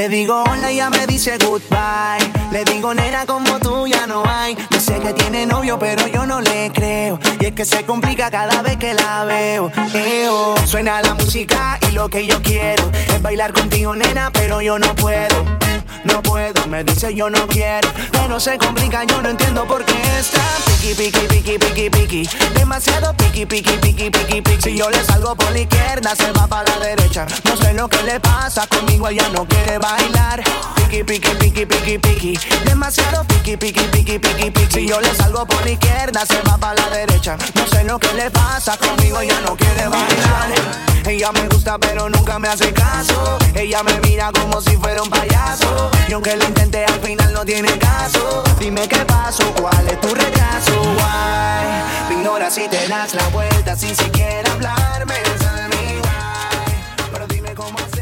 digo hola y ella me dice goodbye. Le digo nena como tú ya no hay. Dice que tiene novio pero yo no le creo. Y es que se complica cada vez que la veo. Suena la música y lo que yo quiero es bailar contigo nena pero yo no puedo. No puedo, me dice yo no quiero. Pero se complica, yo no entiendo por qué está piqui, piqui, piqui, piqui, piqui. Demasiado piqui, piqui, piqui, piqui, piqui. Si yo le salgo por la izquierda, se va para la derecha. No sé lo que le pasa, conmigo ella no quiere bailar. Piqui, piqui, piqui, piqui, piqui. Demasiado piqui, piqui, piqui, piqui, piqui. Si yo le salgo por la izquierda, se va para la derecha. No sé lo que le pasa, conmigo ella no quiere bailar. Ella me gusta pero nunca me hace caso. Ella me mira como si fuera un payaso. Y aunque lo intenté al final no tiene caso. Dime qué pasó, cuál es tu rechazo. Why? Me ignoras si te das la vuelta sin siquiera hablarme. Tell me why. Pero dime cómo hacer.